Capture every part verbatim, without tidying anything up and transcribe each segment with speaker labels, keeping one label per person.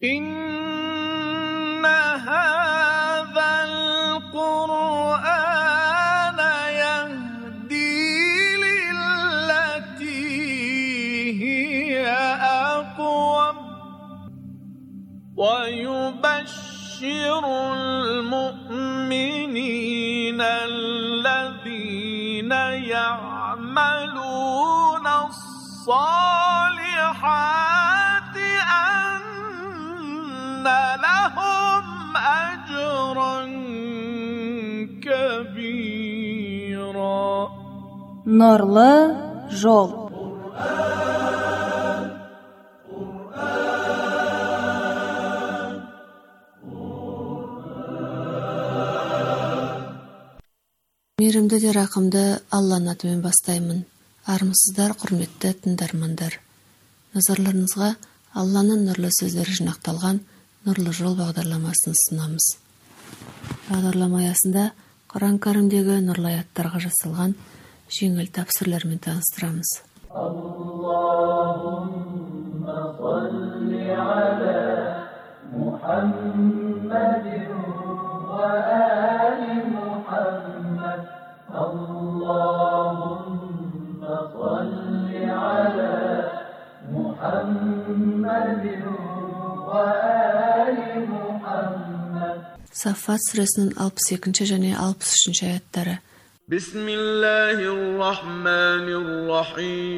Speaker 1: إن هذا القرآن يهدي للتي هي أقوم ويبشر المؤمنين الذين يعملون الصالحات أن لهم أجرا كبيرا.
Speaker 2: Нурлы жол. Мейірімді де рақымды Алланың атымен бастаймын. Армысыздар, құрметті тыңдармандар. Назарларыңызға Алланың нұрлы сөздері жинақталған Нұрлы жол бағдарламасын ұсынамыз. Бағдарлама аясында Құран кәрімдегі нұрлы аяттарға жасалған жеңіл тәпсірлермен таныстырамыз.
Speaker 3: Аллахумма салли аля Мухаммадин ва али Мухаммад. Аллахумма салли аля Мухаммадин ва али Мухаммад.
Speaker 2: Саффат сүресінің алпыс екінші және алпыс үшінші аяттары.
Speaker 1: Бисмиллахир-рахманир-рахим.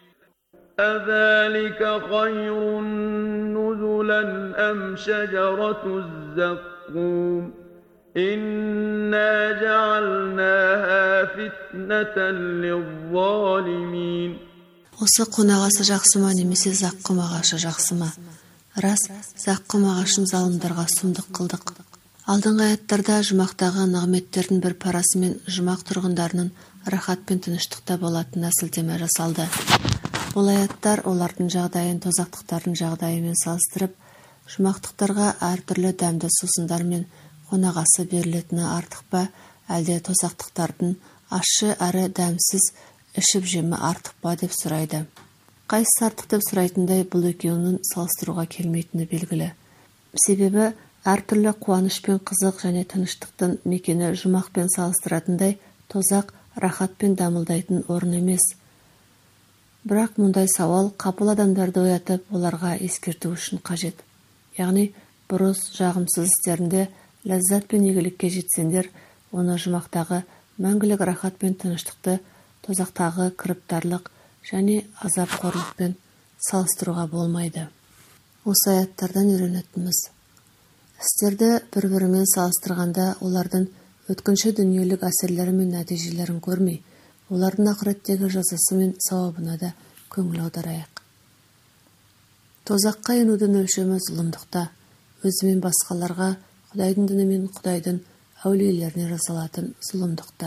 Speaker 1: أذلك خير نزلا أم شجرة الزقوم إنا جعلناها فتنة للظالمين.
Speaker 2: Осы қонақ асы жақсы ма немесе заққым ағашы жақсы ма? Рас, заққым ағашын залымдарға сұмдық қылдық. Алдыңғы аяттарда жұмақтағы нығметтердің бір парасы мен жұмақ тұрғындарының рахат пен тыныштықта болатынына сілтеме жасалды. Бұл аяттар олардың жағдайын тозақтықтардың жағдайымен салыстырып, жұмақтықтарға әртүрлі дәмді сусындар мен қонағасы берілетіні артық па, әлде тозақтықтардың ащы әрі дәмсіз ішіп жемі артық па деп сұрайды. Қайсысы артық деп сұрайтындай бұл екеуінің салыстыруға келмейтіні белгілі. Себебі әртүрлі қуаныш пен қызық және тыныштықтың мекені жұмақпен салыстыратындай тозақ рахат пен дамылдайтын орын емес. Бірақ мұндай сауал қапыл адамдарды оятып, оларға ескерту үшін қажет. Яғни, бұрыс жағымсыз істерінде ләззат пен игілікке жетсеңдер, оны жұмақтағы мәңгілік рахат пен тыныштықты тозақтағы кіріптарлық және азап қорлықпен салыстыруға болмайды. Осы аяттардан үйренетініміз. Істерді бір-бірімен салыстырғанда олардың өткінші дүниелік әсерлері мен нәтижелерін көрмей, олардың ақыреттегі жазасы мен сауабына да көңіл аударайық. Тозаққа енудің өлшемі зұлымдықта, өзі мен басқаларға, Құдайдың діні мен Құдайдың әулиелеріне жасалатын зұлымдықта.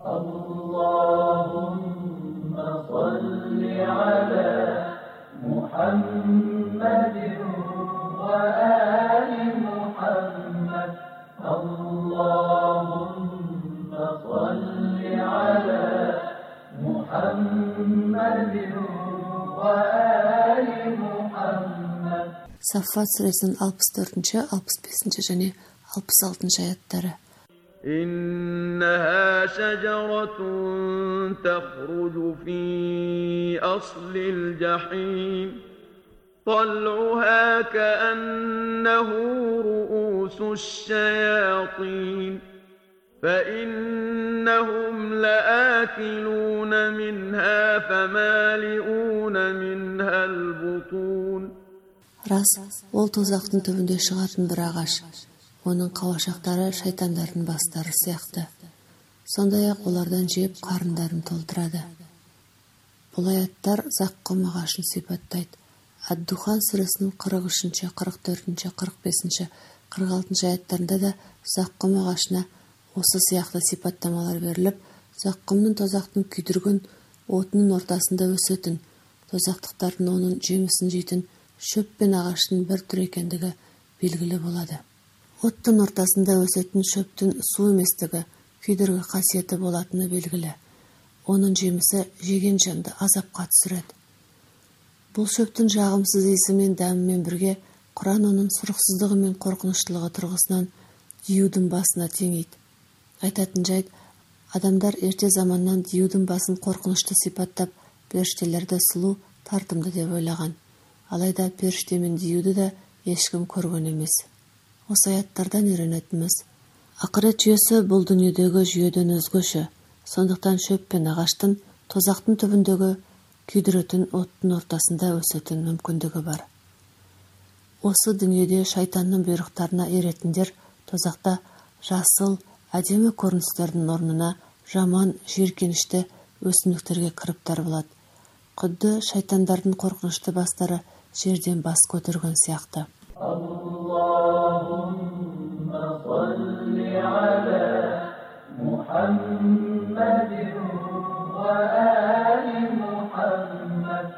Speaker 3: Аллахумма салли аля Мухаммадин ва али Мухаммад. Аллахумма салли аля Мухаммадин ва али Мухаммад.
Speaker 2: Саффат сүресінің алпыс төртінші, алпыс бесінші және алпыс алтыншы аяттары.
Speaker 1: إنها شجرة تخرج في أصل الجحيم طلعها كأنه رؤوس الشياطين فإنهم لآكلون منها فمالئون منها البطون.
Speaker 2: Рас, ол тозақтың түбінде шығатын бір ағаш. Оның қауашақтары шайтандардың бастары сияқты. Сондай-ақ олардан жеп қарындарын толтырады. Бұл аяттар заққым ағашын сипаттайды. Ад-Духан сүресінің қырық үшінші, қырық төртінші, қырық бесінші, қырық алтыншы аяттарында да заққым ағашына осы сияқты сипаттамалар беріліп, заққымның тозақтың күйдірген отының ортасында өсетін, тозақтықтардың оның жемісін жейтін шөп пен ағаштың бір түр екендігі белгілі болады. Оттың ортасында өсетін шөптің су еместігі, күйдіргі қасиеті болатыны белгілі. Оның жемісі жеген жанды азапқа түсіреді. Бұл шөптің жағымсыз иісі мен дәмімен бірге Құран оның сұрықсыздығы мен қорқыныштылығы тұрғысынан диюдың басына теңейді. Айтатын жайт, адамдар ерте заманнан диюдың басын қорқынышты сипаттап, періштелерді сұлу, тартымды деп ойлаған. Алайда періште мен диюды да ешкім көрген емес. Осы аяттардан үйренетініміз, ақырет жүйесі бұл дүниедегі жүйеден өзгеше. Сондықтан шөп пен ағаштың тозақтың түбіндегі күйдіретін оттың ортасында өсетін мүмкіндігі бар. Осы дүниеде шайтанның бұйрықтарына еретіндер тозақта жасыл, әдемі көріністердің орнына жаман, жиіркенішті өсімдіктерге кіріптар болады. Құдды шайтандардың қорқынышты бастары жерден бас көтерген сияқты.
Speaker 3: Аллахумма салли аля Мухаммадин ва али Мухаммад.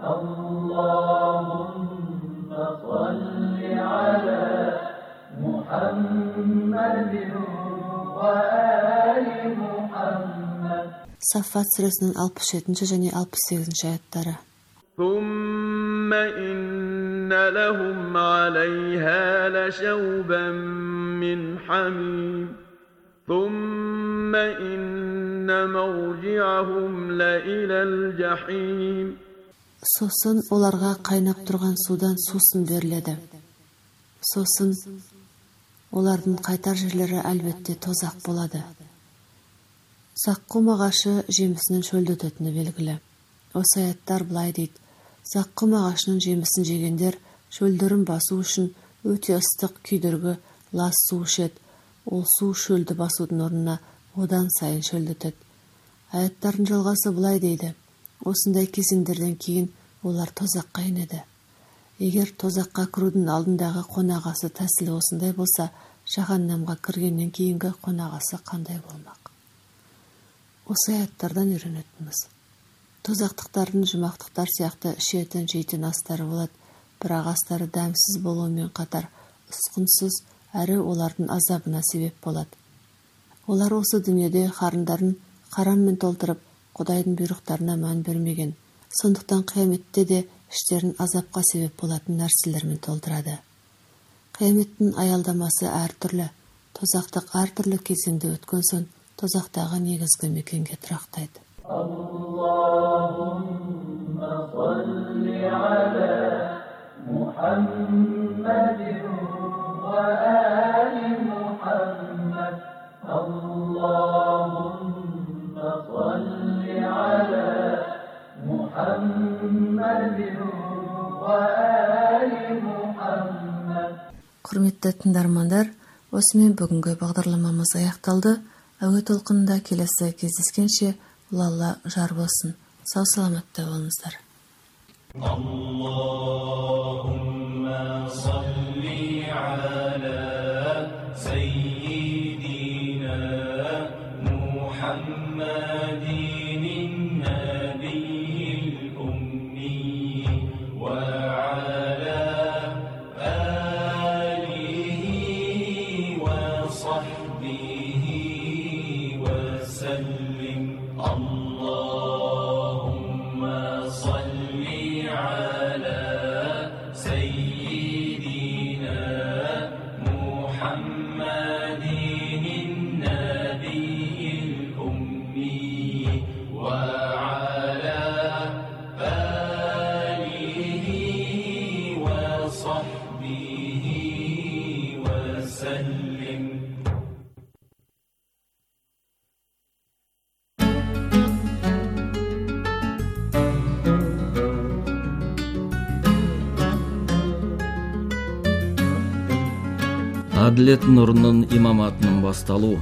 Speaker 3: Аллахумма салли аля Мухаммадин ва али Мухаммад.
Speaker 2: Саффат сүресінің алпыс жетінші және алпыс сегізінші аяттары.
Speaker 1: ثم إن لهم عليها لشوبا من حميم ثم إن مرجعهم لإلى الجحيم.
Speaker 2: Сосын оларға қайнап тұрған судан сусын беріледі. Сосын олардың қайтар жерлері әлбетте тозақ болады. Заққум ағашы жемісінің шөлдететіні белгілі. Осы аяттар былай дейді: заққум ағашының жемісін жегендер шөлдерін басу үшін өте ыстық күйдіргі лас су ішеді. Ол су шөлді басудың орнына одан сайын шөлдетеді. Аяттардың жалғасы былай дейді: осындай кезеңдерден кейін олар тозаққа енеді. Егер тозаққа кірудің алдындағы қонағасы тәсілі осындай болса, жаһаннамға кіргеннен кейінгі қонағасы қандай болмақ? Осы аяттардан үйренетініміз, тозақтықтардың жұмақтықтар сияқты ішетін жейтін астары болады, бірақ астары дәмсіз болуымен қатар ұсқынсыз әрі олардың азабына себеп болады. Олар осы дүниеде қарындарын хараммен толтырып, Құдайдың бұйрықтарына мән бермеген. Сондықтан қияметте де іштерін азапқа себеп болатын нәрселермен толтырады. Қияметтің аялдамасы әртүрлі. Тозақтық әртүрлі кезеңде өткен соң тозақтағы негізгі мекенге тұрақтайды.
Speaker 3: Аллахумма салли аля Мухаммадин ва али Мухаммад. Аллахумма салли аля Мухаммадин ва али Мухаммад.
Speaker 2: Құрметті тыңдармандар, осымен бүгінгі бағдарламамыз аяқталды. Әуе толқынында келесі кездескенше Алла жар болсын. Сау саламатта болыңыздар.
Speaker 3: Аллахумма салли аля Sayyidina Muhammadin nabiyil ummi wa ala alihi wa sahbihi wa sallim. Allahumma salli ala Sayyidina Muhammadin nabiyil ummi wa ala alihi wa sahbihi wa sallim.
Speaker 4: Әділет нұрының имаматының басталу.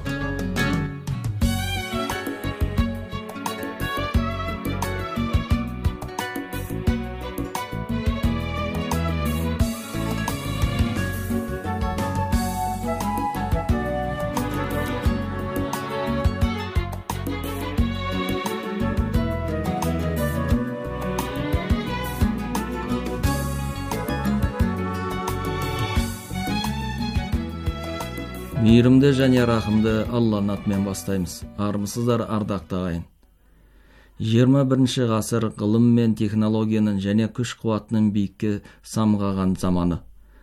Speaker 4: Мейірімді және рахымды Алланың атымен бастаймыз. Армысыздар, ардақты ағайын. жиырма бірінші ғасыр ғылым мен технологияның және күш қуатының биікке самғаған заманы.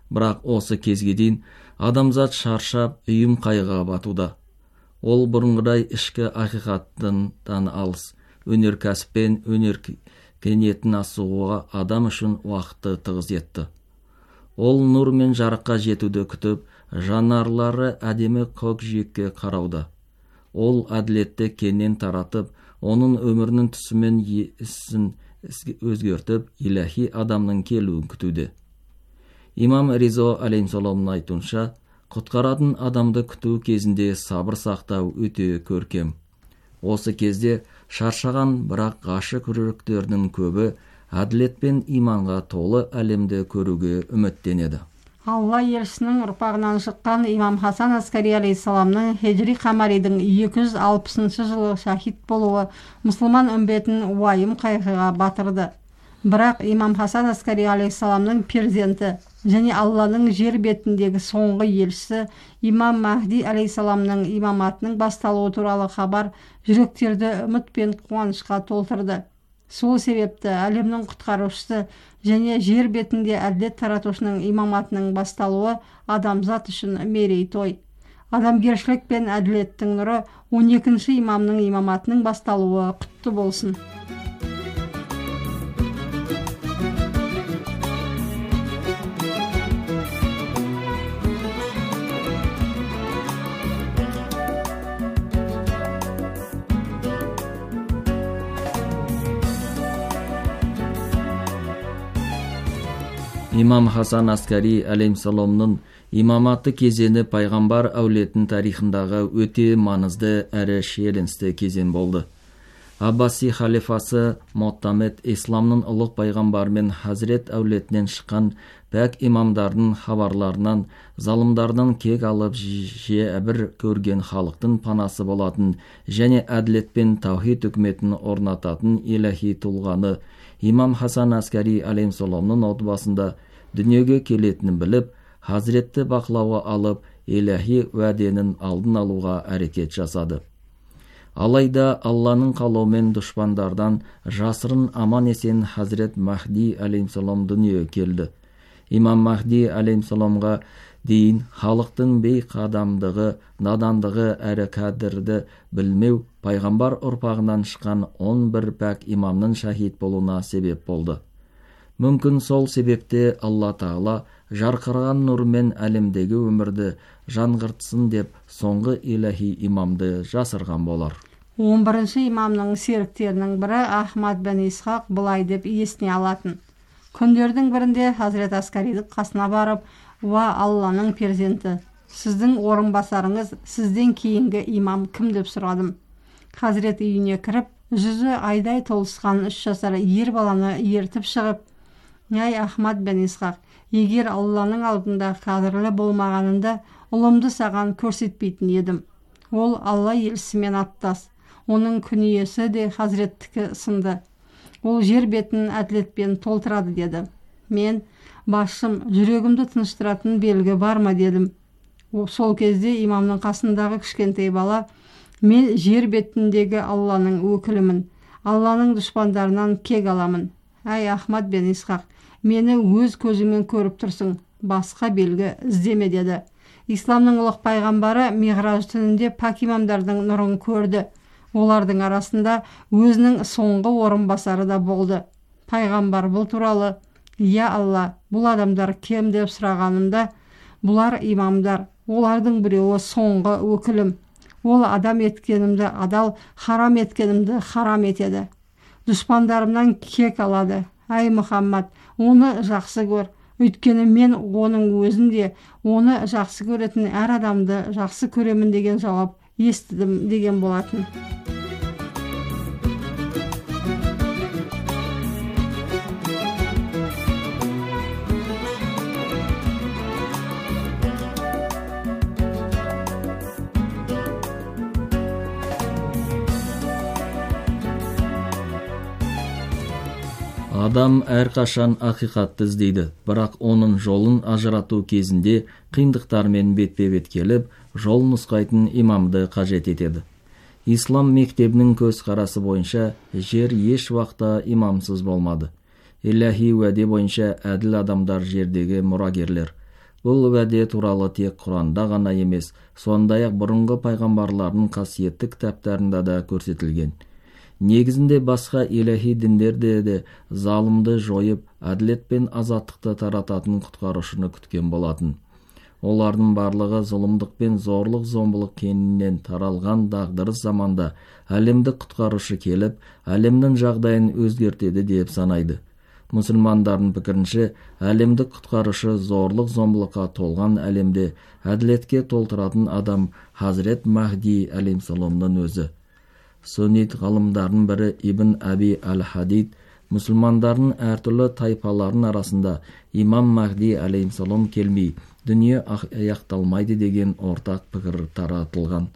Speaker 4: Бірақ осы кезге дейін адамзат шаршап, үйім қайғыға батуда. Ол бұрынғыдай ішкі ақиқаттан алыс, өнеркәсіппен өнеркениетін асуға адам үшін уақытты тығыз етті. Ол нұр мен жарыққа жетуді күтіп, жанарлары әдемі көкжиекке қарауда. Ол әділетті кеңінен таратып, оның өмірінің түсімен ісін өзгертіп, иләһи адамның келуін күтуде. Имам Риза алейхиссаламның айтуынша, құтқаратын адамды күту кезінде сабыр сақтау өте көркем. Осы кезде шаршаған, бірақ ғашық жүректердің көбі әділет пен иманға толы әлемді көруге үміттенеді.
Speaker 5: Алла елшісінің ұрпағынан шыққан имам Хасан Аскари алейхиссаламның хижри қамаридің екі жүз алпысыншы жылы шахид болуы мұсылман үмбетін уайым қайғыға батырды. Бірақ имам Хасан Аскари алейхиссаламның перзенті және Алланың жер бетіндегі соңғы елшісі имам Махди алейхиссаламның имаматының басталуы туралы хабар жүректерді үміт пен қуанышқа толтырды. Сол себепті әлемнің құтқарушысы және жер бетінде әділет таратушының имаматының басталуы адамзат үшін мерейтой. Адамгершілік пен әділеттің нұры он екінші имамның имаматының басталуы құтты болсын.
Speaker 4: Имам Хасан Аскари алейхиссаламның имаматы кезені пайғамбар әулетінің тарихындағы өте маңызды әрі шиеленісті кезең болды. Аббаси халифасы Муътамид исламның ұлық пайғамбар мен Хазрет әулетінен шыққан пәк имамдардың хабарларынан, залымдардан кек алып жебір көрген халықтың панасы болатын және әділет пен таухид үкіметін орнататын иләһи тұлғаны имам Хасан Аскари алейхиссаламның отбасында дүниеге келетінін біліп, Хазретті бақылауға алып, иләһи уәденің алдын алуға әрекет жасады. Алайда Алланың қалауымен дұшпандардан жасырын аман есен Хазрет Махди алейхиссалам дүниеге келді. Имам Махди алейхиссаламға дейін халықтың бейқадамдығы, надандығы әрі қадірді білмеу пайғамбар ұрпағынан шыққан он бір пәк имамның шахид болуына себеп болды. Мүмкін сол себепте Алла Тағала жарқыраған нұрмен әлемдегі өмірді жаңғыртсын деп соңғы иләһи имамды жасырған болар.
Speaker 5: он бірінші имамның серіктерінің бірі Ахмад бен Исхақ бұлай деп есіне алатын. Күндердің бірінде Хазрет Аскаридің қасына барып, «Ва Алланың перзенті, сіздің орынбасарыңыз сізден кейінгі имам кім?» деп сұрадым. Хазрет үйіне кіріп, жүзі айдай толысқан үш жасар ер баланы ертіп шығып, «Әй Ахмад бен Исхақ, егер Алланың алдында қадірлі болмағанында, ұлымды саған көрсетпейтін едім. Ол Алла елшісімен аттас. Оның күниесі де Хазреттікі сынды. Ол жер бетін әділетпен толтырады» деді. Мен, «Басшым, жүрегімді тыныштыратын белгі бар ма?» дедім. Сол кезде имамның қасындағы кішкентай бала, «Мен жер бетіндегі Алланың өкілімін. Алланың дұшпандарынан кек аламын. Әй Ахмад бен Исхақ, мені өз көзімен көріп тұрсың, басқа белгі іздеме» деді. Исламның ұлық пайғамбары Миғраж түнінде пәк имамдардың нұрын көрді. Олардың арасында өзінің соңғы орынбасары да болды. Пайғамбар бұл туралы, «Я Алла, бұл адамдар кем?» деп сұрағанымда, «Бұлар имамдар, олардың біреуі соңғы өкілім. Ол адам еткенімді адал, харам еткенімді харам етеді. Дұшпандарымнан кек алады. Әй Мұхаммад, оны жақсы көр. Өйткені мен оның өзінде оны жақсы көретін әр адамды жақсы көремін» деген жауап естідім деген болатын.
Speaker 4: Адам әрқашан ақиқатты іздейді, бірақ оның жолын ажырату кезінде қиындықтармен бетпе-бет келіп, жол нұсқайтын имамды қажет етеді. Ислам мектебінің көзқарасы бойынша жер еш уақытта имамсыз болмады. Иләһи уәде бойынша әділ адамдар жердегі мұрагерлер. Бұл уәде туралы тек Құранда ғана емес, сондай-ақ бұрынғы пайғамбарлардың қасиетті кітаптарында да көрсетілген. Негізінде басқа иләһи діндерде де залымды жойып, әділет пен азаттықты тарататын құтқарушыны күткен болатын. Олардың барлығы зұлымдық пен зорлық-зомбылық кеңінен таралған дағдарыс заманда әлемдік құтқарушы келіп, әлемнің жағдайын өзгертеді деп санайды. Мұсылмандардың пікірінше, әлемдік құтқарушы зорлық-зомбылыққа толған әлемде әділетке толтыратын адам Хазрет Махди алейхиссаламның өзі. Суннит ғалымдардың бірі Ибн Аби Аль-Хадид мұсылмандардың әртүрлі тайпалардың арасында имам Махди алейхиссалам келмей, дүние аяқталмайды деген ортақ пікір таратылған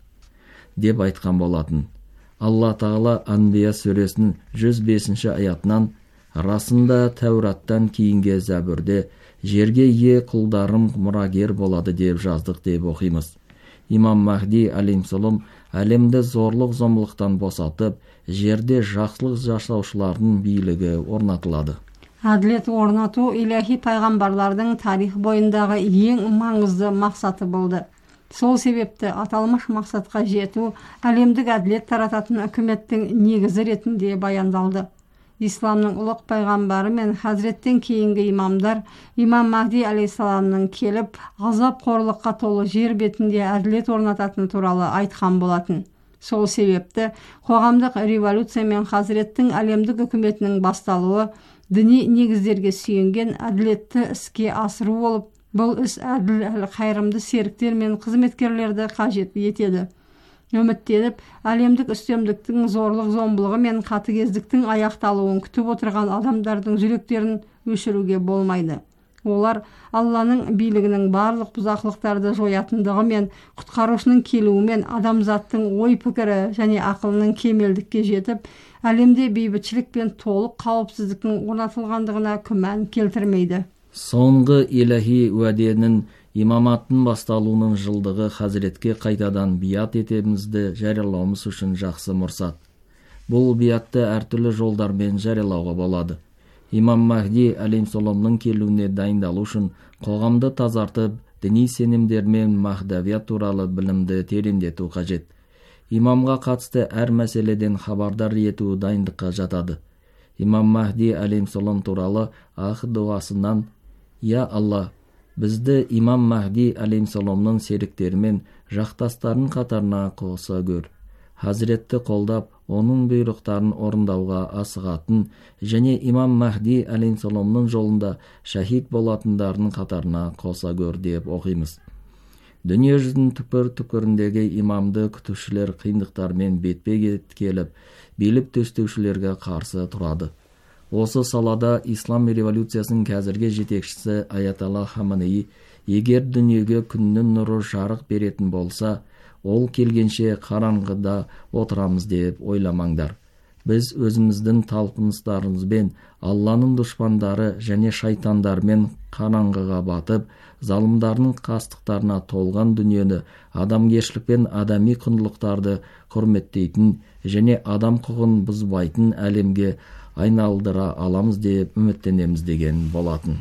Speaker 4: деп айтқан болатын. Алла Тағала Анбия сүресінің жүз бесінші аятынан расында Тәураттан кейінгі Зәбүрде жерге ие құлдарым мұрагер болады деп жаздық деп оқимыз. Имам Махди алейхиссалам әлемді зорлық-зомбылықтан босатып, жерде жақсылық жасаушылардың билігі орнатылады.
Speaker 5: Әділет орнату иләһи пайғамбарлардың тарих бойындағы ең маңызды мақсаты болды. Сол себепті аталмыш мақсатқа жету әлемдік әділет тарататын үкіметтің негізі ретінде баяндалды. Исламның ұлық пайғамбары мен Хазреттен кейінгі имамдар имам Махди алейхиссаламның келіп, ғазап қорлыққа толы жер бетінде әділет орнататын туралы айтқан болатын. Сол себепті қоғамдық революция мен Хазреттің әлемдік үкіметінің басталуы діни негіздерге сүйенген әділетті іске асыру болып, бұл іс әділ әлі қайырымды серіктер мен қызметкерлерді қажет етеді. Үміттеніп, әлемдік үстемдіктің зорлық-зомбылығы мен қатыгездіктің аяқталуын күтіп отырған адамдардың жүректерін өшіруге болмайды. Олар Алланың билігінің барлық бұзақылықтарды жоятындығы мен құтқарушының келуімен адамзаттың ой-пікірі және ақылының кемелдікке жетіп, әлемде бейбітшілік пен толық қауіпсіздіктің орнатылғандығына күмән келтірмейді.
Speaker 4: Соңғы иләһи уәденің имаматтың басталуының жылдығы Хазретке қайтадан биат етемізді жариялауымыз үшін жақсы мұрсат. Бұл биатты әртүрлі жолдармен жариялауға болады. Имам Махди алейхиссаламның келуіне дайындалу үшін қоғамды тазартып, діни сенімдер мен махдавият туралы білімді тереңдету қажет. Имамға қатысты әр мәселеден хабардар ету дайындыққа жатады. Имам Махди алейхиссалам туралы ақ дуасынан: «Я Алла, бізді имам Махди алейхиссаламның серіктері жақтастарын қатарына қоса көр. Хазретті қолдап, оның бұйрықтарын орындауға асығатын және имам Махди алейхиссаламның жолында шахид болатындардың қатарына қоса көр» деп оқимыз. Дүние жүзінің түкпір-түкпіріндегі имамды күтушілер қиындықтармен бетпе-бет келіп, билік төстеушілерге қарсы тұрады. Осы салада ислам революциясының қазіргі жетекшісі Аятолла Хаменеи, егер дүниеге күннің нұры жарық беретін болса, ол келгенше қараңғыда отырамыз деп ойламаңдар. Біз өзіміздің талпыныстарымызбен Алланың дұшпандары және шайтандармен қараңғыға батып, залымдардың қастықтарына толған дүниені адамгершілік пен адами құндылықтарды құрметтейтін және адам құқығын бұзбайтын әлемге айналдыра аламыз деп үміттенеміз деген болатын.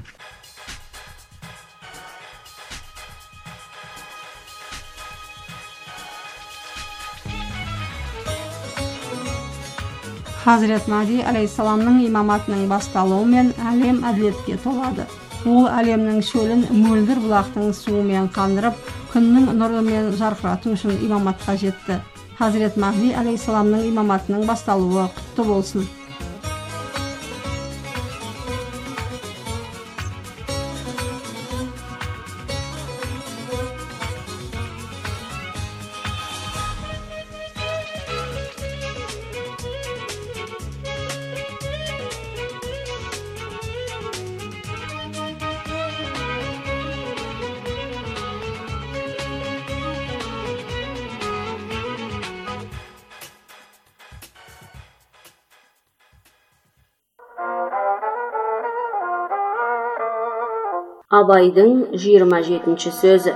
Speaker 5: Хазрет Махди алейхиссаламның имаматының басталуымен әлем әділетке толады. Ол әлемнің шөлін мөлдір бұлақтың суымен қандырып, күннің нұрымен жарқырату үшін имаматқа жетті. Хазрет Махди алейхиссаламның имаматының басталуы құтты болсын.
Speaker 6: Абайдың жиырма жетінші сөзі.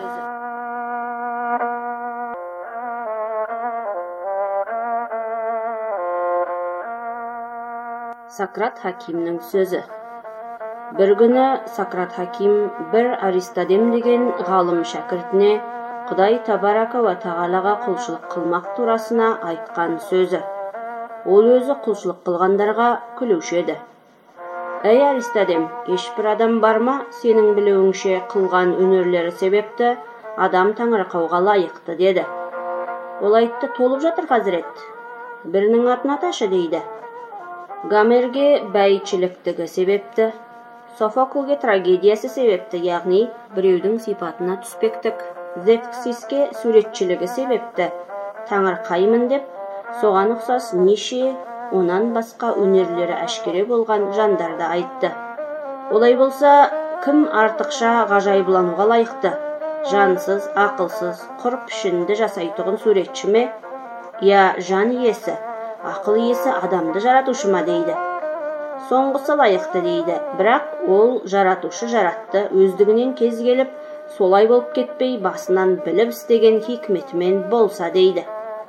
Speaker 6: Сократ Хакимнің сөзі. Бір күні Сократ хаким бір Аристодем деген ғалым шәкіртіне Құдай табарака ва тағалаға құлшылық қылмақ турасына айтқан сөзі. Ол өзі құлшылық қылғандарға күлуші еді. Әй Аристодем, ешбір адам бар ма сенің білуіңше қылған өнерлері себепті адам таңырқауға лайықты деді. Ол айтты, толып жатыр Хазірет. Бірінің атын аташы дейді. Гомерге бәйчіліктігі себепті, Софоклге трагедиясы себепті, яғни біреудің сипатына түспектік. Зевксиске суретшілігі себепті, таңырқаймын деп, соған ұқсас неше, онан басқа өнерлері әшкере болған жандарды айтты. Олай болса, кім артықша ғажайыблануға лайықты? Жансыз, ақылсыз, құр пішінді жасайтұғын суретші ме? Я жан иесі, ақыл иесі адамды жаратушы ма дейді. Соңғысы лайықты дейді, бірақ ол жаратушы жаратты, өздігінен кез келіп, солай болып кетпей, басынан біліп істеген хикметімен болса дейді.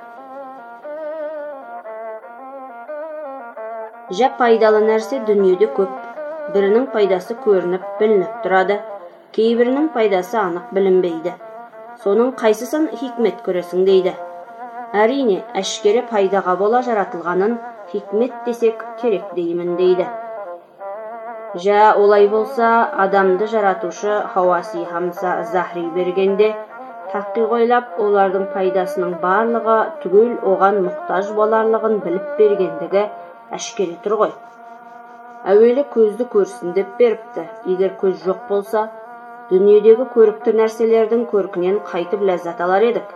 Speaker 6: Жа пайдалы нәрсе дүниеде көп. Бірінің пайдасы көрініп, білініп тұрады. Кейбірінің пайдасы анық білінбейді. Соның қайсысын хикмет көресің дейді. Әрине, әшкере пайдаға бола жаратылғанын хикмет десек керек деймін дейді. Жа олай болса, адамды жаратушы Хауаси Хамса Захри бергенде, таққиқ ойлап, олардың пайдасының барлығы түгел оған мұқтаж боларлығын біліп бергендігі әшкере тұр ғой. Әуелі көзді көрсін деп беріпті. Егер көз жоқ болса, дүниедегі көрікті нәрселердің көркінен қайтып ләззат алар едік.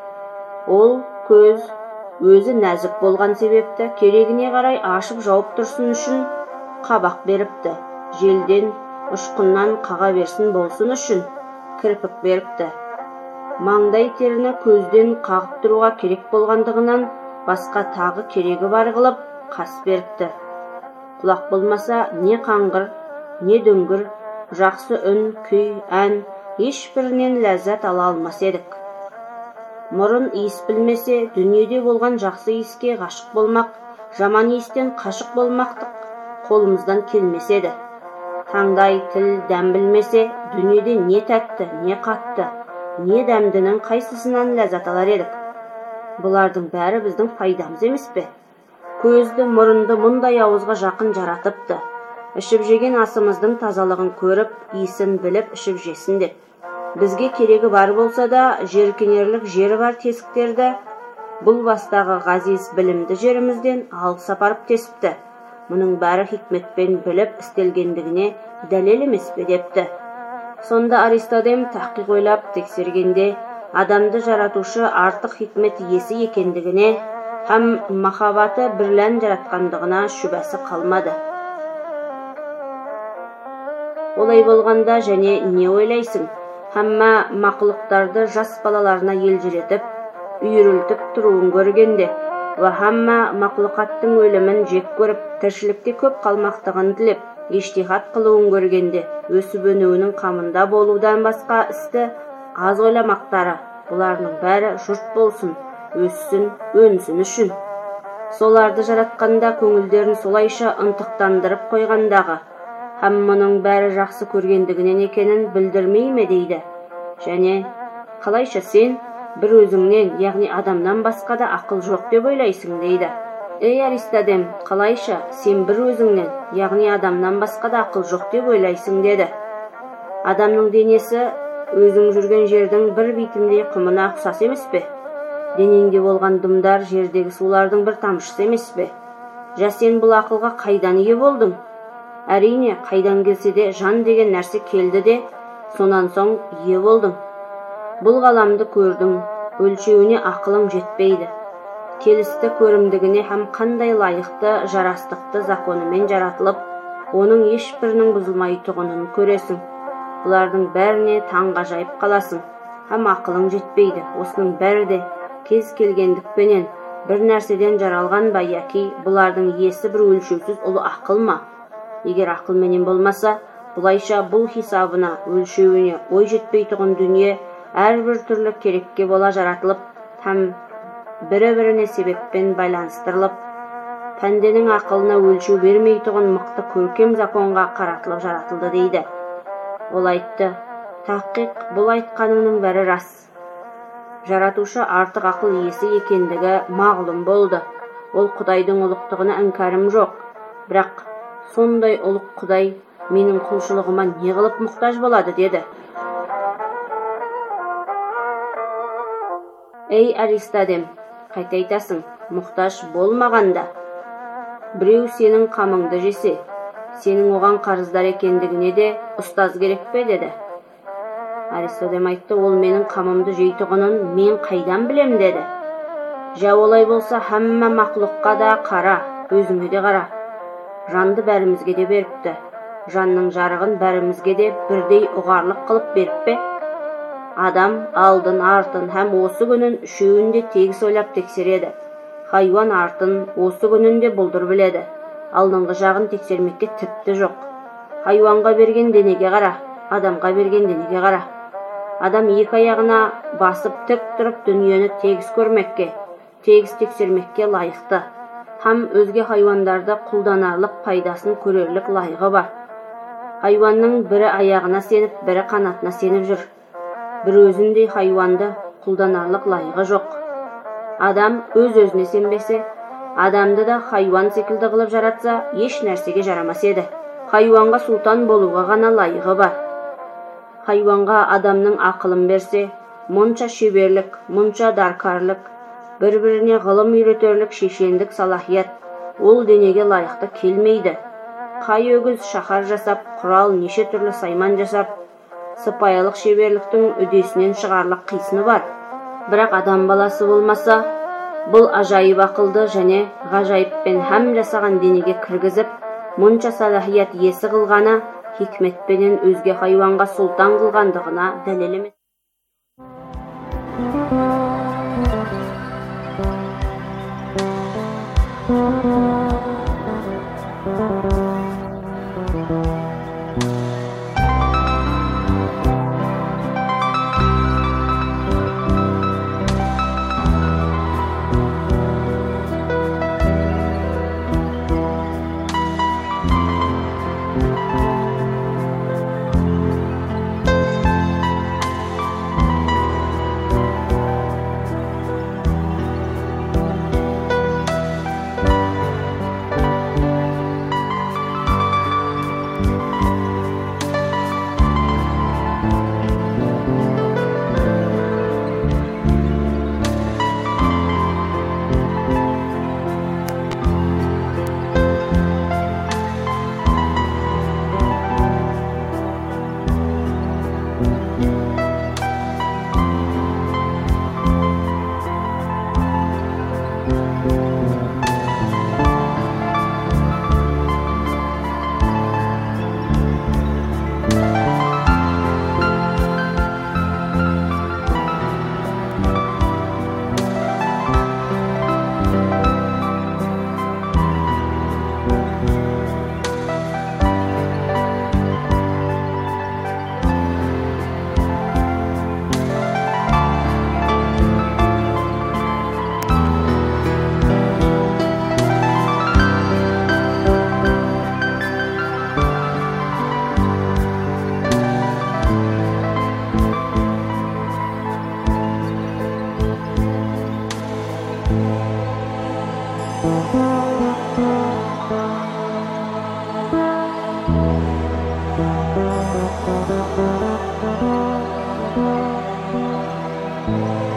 Speaker 6: Ол көз өзі нәзік болған себепті, керегіне қарай ашып жауып тұрсын үшін қабақ беріпті. Желден, ұшқыннан қаға берсін болсын үшін кірпік беріпті. Маңдай теріні көзден қағып тұруға керек болғандығынан басқа тағы керегі бар қылып қас беріпті. Құлақ болмаса не қаңғыр, не дөңгір, жақсы үн, күй, ән, ешбірінен ләззат ала алмас едік. Мұрын иіс білмесе, дүниеде болған жақсы иіске ғашық болмақ, жаман иістен қашық болмақтық қолымыздан келмес еді. Таңдай, тіл, дәм білмесе, дүниеде не тәтті, не қатты, не дәмдінің қайсысынан ләззат алар едік. Бұлардың бәрі біздің пайдамыз емес пе? Көзді, мұрынды мұндай ауызға жақын жаратыпты. Ішіп жеген асымыздың тазалығын көріп, иісін біліп ішіп жесін деп. Бізге керегі бар болса да, жеркенерлік жері бар тесіктерді, бұл бастағы ғазиз білімді жерімізден алыс апарып тесіпті. Мұның бәрі хикметпен біліп істелгендігіне дәлел емес пе депті. Сонда Аристодем таққиқ ойлап тексергенде, адамды жаратушы артық хикмет иесі екендігіне һәм махаббаты бірлән жаратқандығына шүбәсі қалмады. Олай болғанда және не ойлайсың? Хамма мақұлықтарды жас балаларына елжіретіп, үйірілтіп тұруын көргенде, ва хамма мақлұқаттың өлімін жек көріп, тіршілікте көп қалмақтығын тілеп, ештихат қылуын көргенде, өсіп өнуінің қамында болудан басқа істі аз ойламақтары, бұларының бәрі жұрт болсын, өссін, өнсін үшін. Соларды жаратқанда көңілдерін солайша ынтықтандырып қойғандағы, һәм мұның бәрі жақсы көргендігінен екенін білдірмей ме дейді. Және қалайша сен бір өзіңнен, яғни адамнан басқа да ақыл жоқ деп ойлайсың дейді. Ей Аристодем, қалайша сен бір өзіңнен, яғни адамнан басқа да ақыл жоқ деп ойлайсың деді. Адамның денесі өзің жүрген жердің бір битіндей құмына ұқсас емес пе? Денеңде болған дымдар жердегі сулардың бір тамшысы емес пе? Жа сен бұл ақылға қайдан ие болдың? Әрине, қайдан келсе де жан деген нәрсе келді де, сонан соң ие болдың. Бұл ғаламды көрдің, өлшеуіне ақылың жетпейді. Келісті көрімдігіне һәм қандай лайықты жарастықты законымен жаратылып, оның ешбірінің бұзылмай тұғынын көресің. Бұлардың бәріне таңғажайып қаласың, һәм ақылың жетпейді. Осының бәрі де кез келгендікпенен бір нәрседен жаралған ба, яки бұлардың иесі бір өлшеусіз ұлы ақыл ма? Егер ақылменен болмаса, бұлайша бұл хисабына, өлшеуіне ой жетпей тұғын дүние әрбір түрлі керекке бола жаратылып, һәм бірі-біріне себеппен байланыстырылып, пәнденің ақылына өлшеу бермей тұғын мықты көркем законға қаратылып жаратылды дейді. Ол айтты, тақиқ, бұл айтқаныңның бәрі рас. Жаратушы артық ақыл иесі екендігі мағлұм болды. Ол Құдайдың ұлықтығына іңкәрім жоқ. Бірақ сондай ұлық Құдай менің құлшылығыма не қылып мұқтаж болады деді. Ей Аристодем, қайта айтасың, мұқтаж болмағанда. Біреу сенің қамыңды жесе, сенің оған қарыздар екендігіне де ұстаз керек пе деді. Аристодем айтты, ол менің қамымды жейтұғынын мен қайдан білем деді. Жа олай болса, хамма мақлұққа да қара, өзіңе де қара. Жанды бәрімізге де беріпті. Жанның жарығын бәрімізге де бірдей ұғарлық қылып беріп пе? Адам алдын, артын һәм осы күнін үшеуін де тегіс ойлап тексереді. Хайуан артын осы күнінде бұлдыр біледі. Алдыңғы жағын тексермекке тіпті жоқ. Хайуанға берген денеге қара, адамға берген денеге қара. Адам екі аяғына басып тік тұрып дүниені тегіс көрмекке, тегіс тексермекке лайықты. Һәм өзге хайуандарды құлданарлық пайдасын көрерлік лайығы бар. Хайуанның бірі аяғына сеніп, бірі қанатына сеніп жүр. Бір өзіндей хайуанды құлданарлық лайығы жоқ. Адам өз-өзіне сенбесе, адамды да хайуан секілді қылып жаратса, еш нәрсеге жарамас еді. Хайуанға сұлтан болуға ғана лайығы бар. Хайуанға адамның ақылын берсе, мұнша шеберлік, мұнша даркарлық, бір-біріне ғылым үйретерлік шешендік салахият ол денеге лайықты келмейді. Қай өгіз шаһар жасап, құрал неше түрлі сайман жасап, сыпайылық шеберліктің үдесінен шығарлық қисыны бар. Бірақ адам баласы болмаса, бұл ажайып ақылды және ғажайыппен һәм жасаған денеге кіргізіп, мұнша салахият есі қылғаны хикметпенен өзге хайуанға сұлтан қылғандығына дәлел емес.
Speaker 7: Thank you.